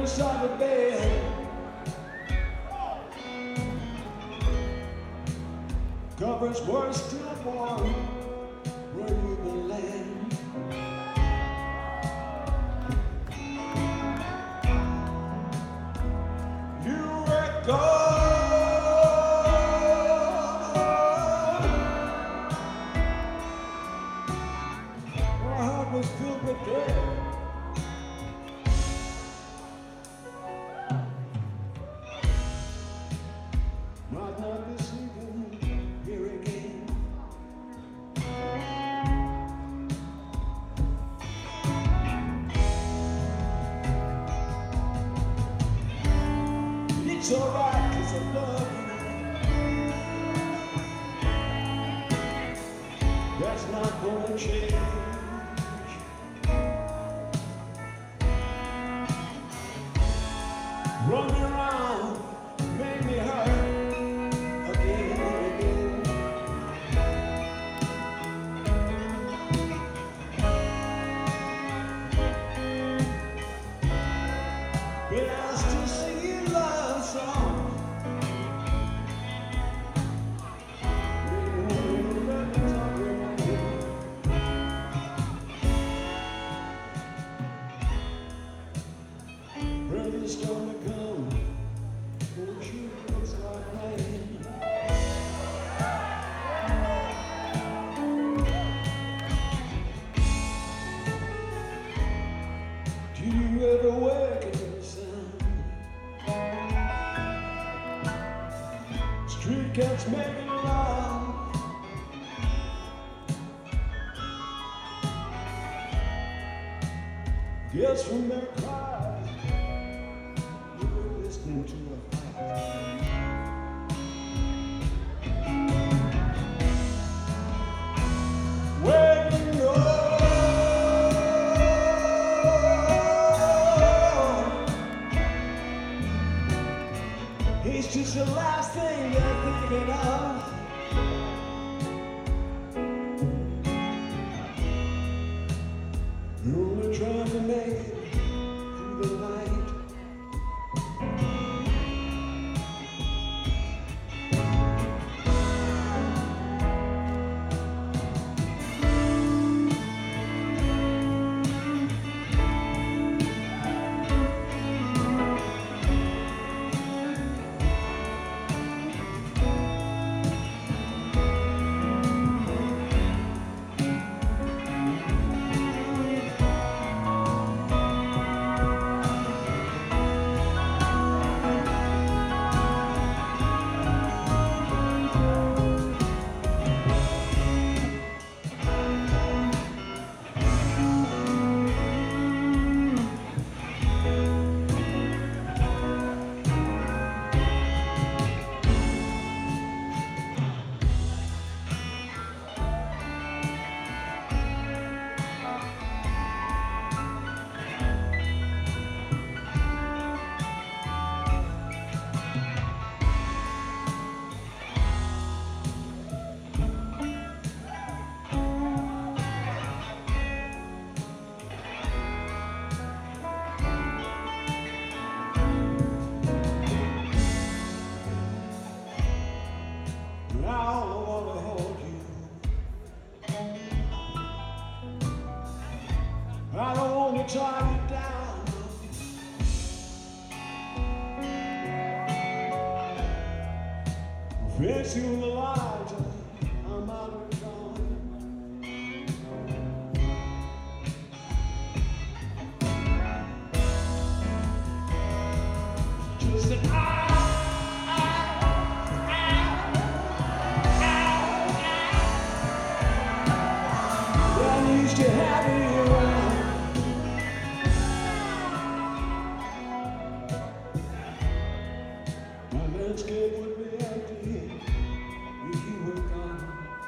beside the bed. Covers were still warm where you been laying. You were gone. My heart was filled with dread. Not this evening, here again. It's alright, 'cause I love you. That's not gonna change. Run me around, make me hurt. But I still sing you love songs. Brother's gonna come, won't you looks like rain. Do you ever wake up? Street cats making love. Guess from their cries, you were listening to a fight. When you know he's just the last thing you're thinking of. You're only trying to make it through the night. I don't want to tie you down. Fix you in the light, I'm out of time. Just an I used to have you around. My landscape would be empty if you were gone.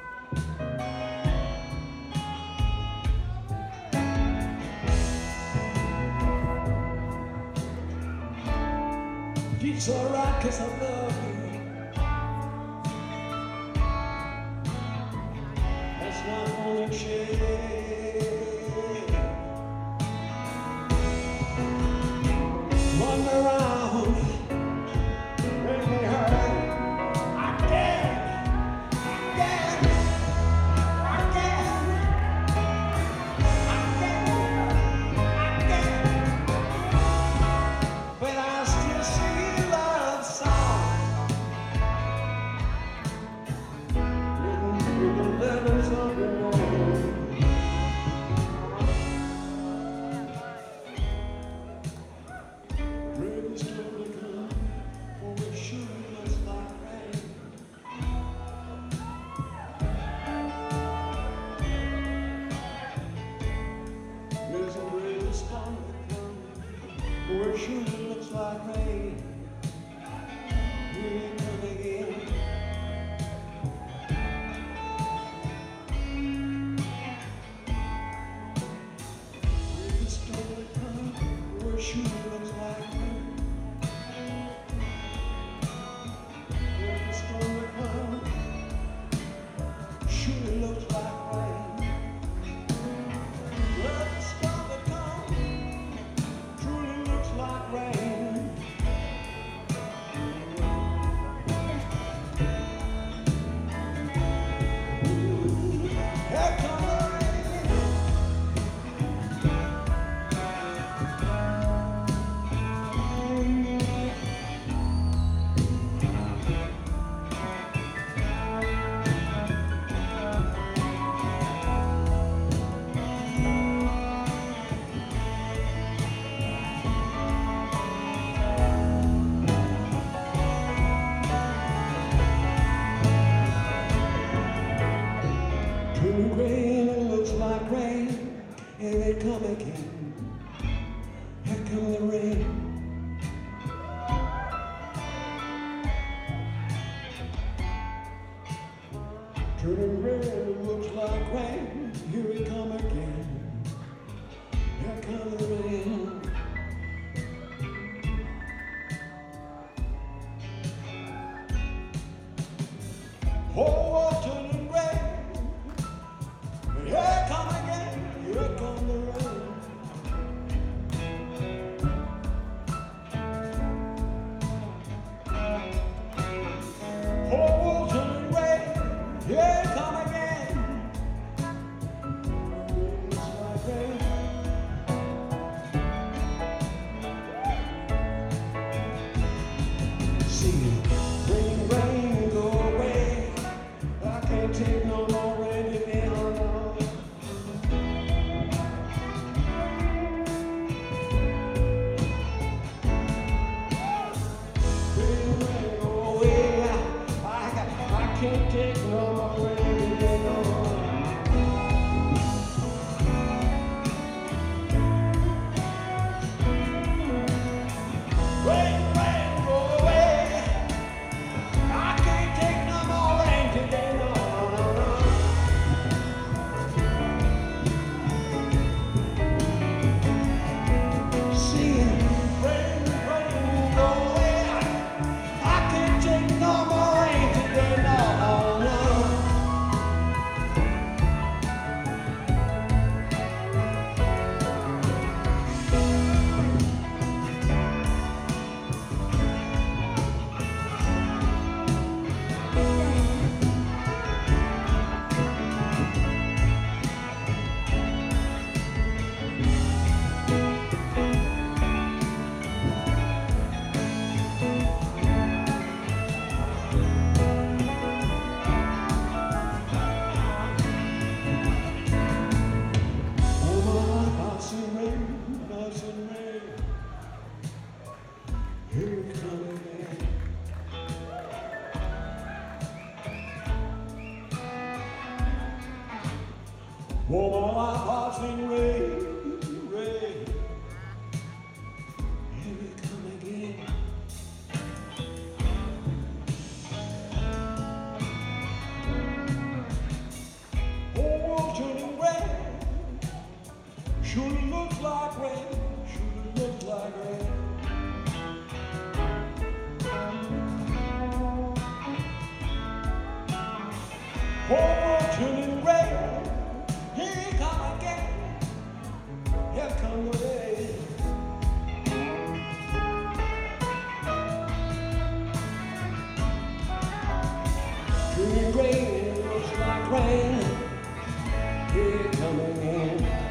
It's alright 'cause I love you. That's not gonna change. Turning red, looks like rain. Here we come again. Here comes the rain. Oh, turning red. Here come again. Here come the rain. Oh, turning red. Here come again. Looks like rain. See, rain, rain, go away. I can't take no more rain today, no, no. Rain, rain, go away. I can't take no more rain today, no, no. Rain, rain, go away. I can't take no more rain today, no, no, no. See, rain, rain, go away. I can't take no more rain today, no, no, no. Woman, my heart's in rain, rain. Here we come again. Oh, turning red. Sure looks like rain. Sure looks like rain. Oh, turning red. Here come again. Here come the rain. Turning rain, it looks like rain. Here come again.